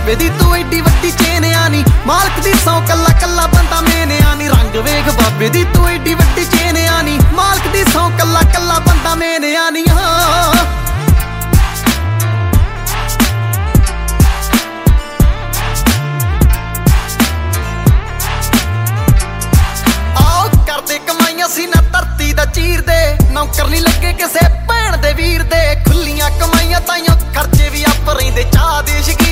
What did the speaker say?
ਬਾਬੇ ਦੀ ਤੂੰ ਐਡੀ ਵੱਡੀ ਚੇਨਿਆ ਨੀ, ਮਾਲਕ ਦੀ ਸੌ ਕੱਲਾ ਕੱਲਾ ਬੰਦਾ ਮੇਨਿਆ ਨੀ। ਰੰਗ ਵੇਖ ਬਾਬੇ ਦੀ ਤੂੰ ਐਡੀ ਵੱਡੀ ਚੇਨਿਆ ਨੀ, ਮਾਲਕ ਦੀ ਸੌ ਕੱਲਾ ਕੱਲਾ ਬੰਦਾ ਮੇਨਿਆ ਨੀ। ਆਓ ਕਰਦੇ ਕਮਾਈਆਂ ਸੀ ਨਾ ਧਰਤੀ ਦਾ ਚੀਰਦੇ, ਨੌਕਰ ਨਹੀਂ ਲੱਗੇ ਕਿਸੇ ਭੈਣ ਦੇ ਵੀਰ ਦੇ। ਖੁੱਲੀਆਂ ਕਮਾਈਆਂ ਤਾਈਓ ਖਰਚੇ ਵੀ ਆਪ ਰਹਿੰਦੇ, ਚਾਹ ਦੇ